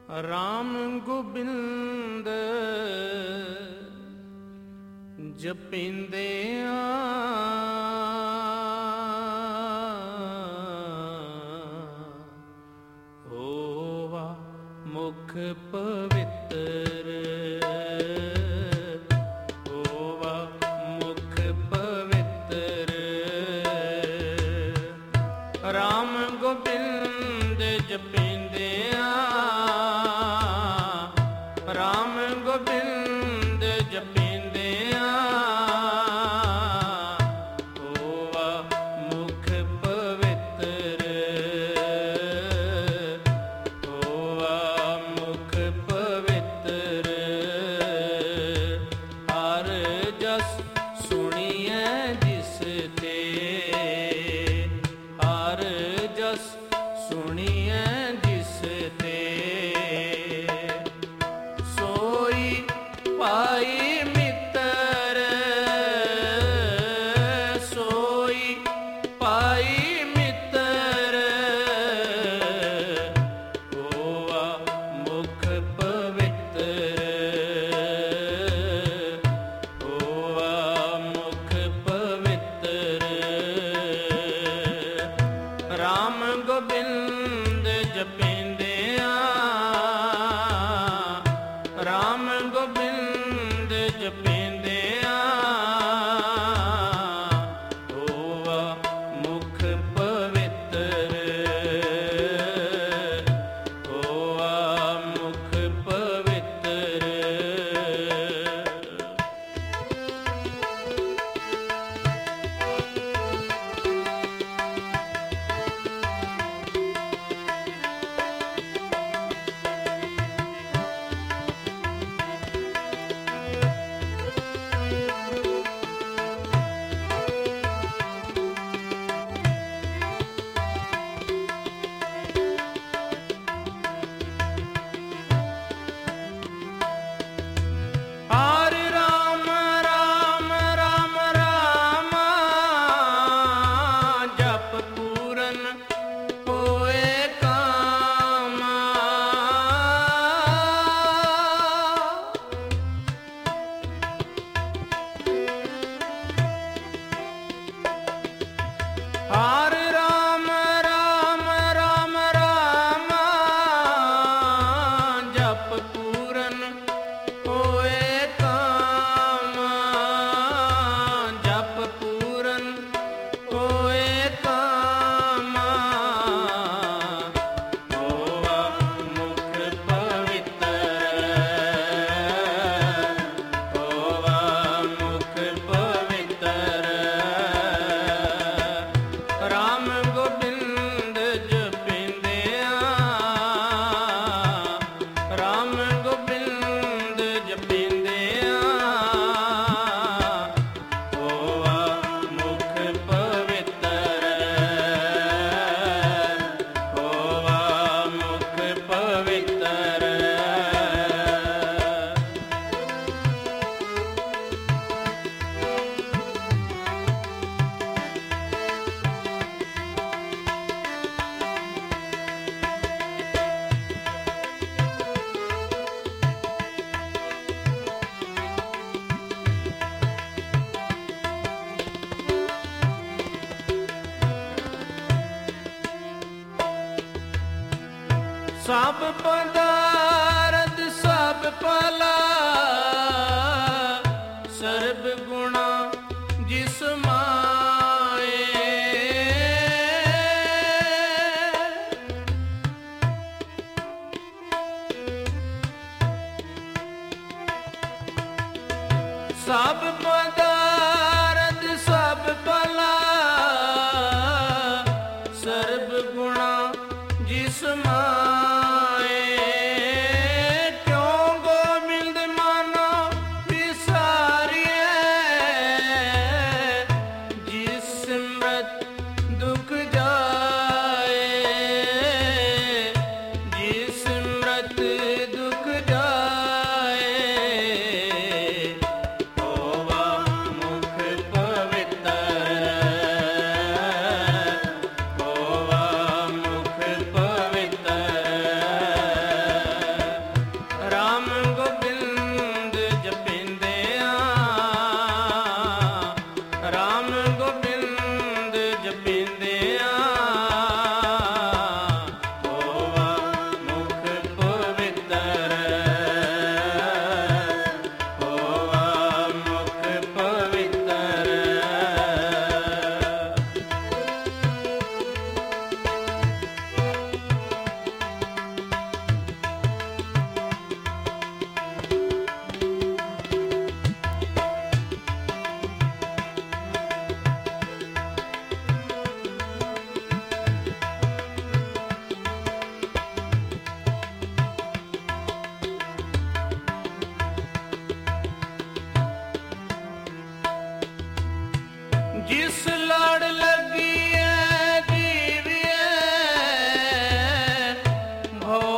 ਰਾਮ ਗੋਬਿੰਦ ਜਪਿੰਦਿਆਂ ਹੋਵਾ ਮੁਖ ਪਵਿੱਤਰ, ਹੋਵਾ ਮੁਖ ਪਵਿੱਤਰ। ਰਾਮ ਗੋਬਿੰਦ ਜਪਿੰਦਿਆਂ, ਰਾਮ ਗੋਬਿੰਦ ਜਪਿੰਦਿਆਂ ਹੋਵਾ ਮੁਖ ਪਵਿੱਤਰ, ਹੋਵਾ ਮੁਖ ਪਵਿੱਤਰ। ਹਰ ਜਸ ਸੁਣੀਐ ਜਿਸ ਤੇ, ਹਰ ਜਸ ਸੁਣੀਐ ਜਿਸ ਤੇ। ਪਾਈ ਮਿੱਤਰ, ਸੋਈ ਪਾਈ ਮਿੱਤਰ ਹੋਵਾ ਮੁਖ ਪਵਿੱਤਰ, ਹੋਵਾ ਮੁਖ ਪਵਿੱਤਰ। ਰਾਮ ਗੋਬਿੰਦ ਜਪਿੰਦਿਆਂ, ਰਾਮ ਗੋਬਿੰਦ ਜਪਿੰਦਿਆਂ ਹੋਵਾ ਮੁਖ ਪਵਿੱਤਰ, ਹੋਵਾ ਮੁਖ ਪਵਿੱਤਰ। ਹਰਿ ਰਾਮ ਰਾਮ ਰਾਮ ਰਾਮ ਜਪ ਪੂਰਨ ਹੋਏ ਕਾਮ। ਹਰਿ ਰਾਮ ਰਾਮ ਰਾਮ ਰਾਮ ਜਪ ਪੂਰਨ ਹੋਏ ਕਾਮ, ਜਪ ਪੂਰਨ ਹੋਏ ਕਾਮ। ਹੋਵਾ ਮੁਖ ਪਵਿੱਤਰ, ਹੋਵਾ ਮੁਖ ਪਵਿੱਤਰ। ਰਾਮ ਗੋਬਿੰਦ ਜਪਿੰਦਿਆਂ, ਰਾਮ ਗੋਬਿੰਦ ਜਪਿੰਦਿਆਂ ਹੋਵਾ ਮੁਖ ਪਵਿੱਤਰ, ਹੋਵਾ ਮੁਖ ਪਵਿੱਤਰ। ਸਭ ਪਦਾਰਥ ਸਭ ਭਲਾ, ਸਰਬ ਗੁਣਾ ਜਿਸ ਮਾਏ। ਸਭ ਪਦਾਰਥ ਸਭ ਭਲਾ, ਸਰਬ ਗੁਣਾ ਜਿਸ ਮਾਏ। ਕਿਉ ਗੋਬਿੰਦ ਮਾਨੋ ਵਿਸਾਰੀਐ, ਜਿਸ ਸਿਮਰਤ ਦੁਖ ਜਾਏ, ਜਿਸ ਸਿਮਰਤ ਦੁਖ ਜਾਏ। ਹੋਵਾ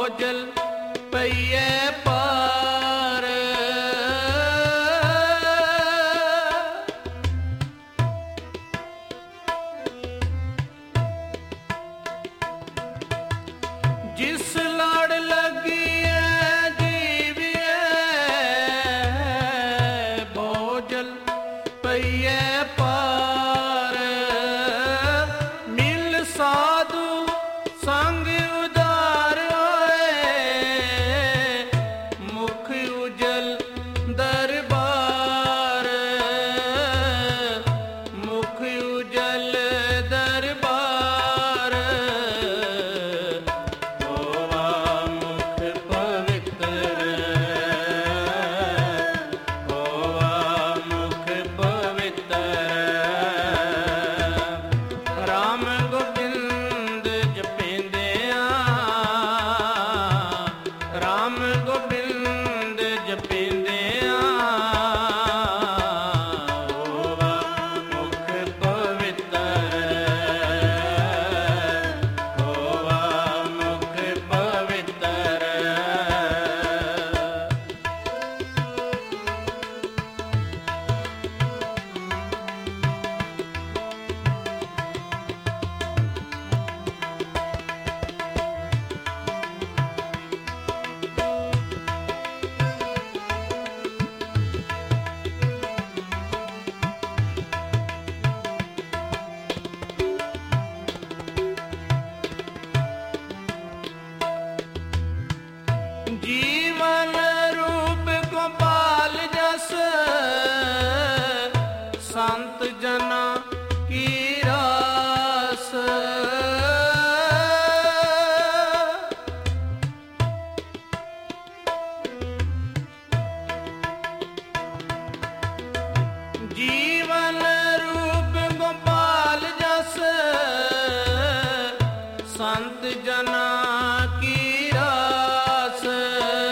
ਭੋਜਲ ਪਈਏ ਪਾਰ। ਜਿਸ ਲੜ ਲੱਗੀਏ ਜੀਵੀਏ ਭੋਜਲ ਪਈਏ ਪਾਰ। ਮਿਲ ਸਾਧੂ ਸੰਗ ਉਦਾਰ ਹੋਏ ਮੁਖ ਉਜਲ ਦਰਬਾਰ। ਮੁਖ ਉਜਲ ਦਰਬਾਰ। ਹੋਵਾ ਮੁਖ ਪਵਿੱਤਰ। ਹੋਵਾ ਮੁਖ ਪਵਿੱਤਰ। ਰਾਮ ਗੋਬਿੰਦ ਜਪਿੰਦਿਆਂ ਰਾਮ ਗੋਬਿੰਦ ਜਪਿੰਦਿਆਂ ਹੋਵਾ ਮੁਖ ਪਵਿੱਤਰ। ਹੋਵਾ ਮੁਖ ਪਵਿੱਤਰ। ਜੀਵਨ ਰੂਪ ਗੋਪਾਲ ਜਸ ਸੰਤ ਜਨਾ ਕੀ ਰਾਸ। ਜੀਵਨ ਰੂਪ ਗੋਪਾਲ ਜਸ ਸੰਤ ਜਨਾ ਕੀ ਰਾਸ।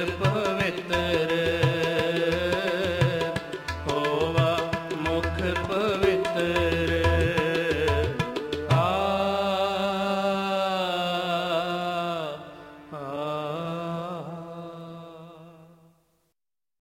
ਭਏ।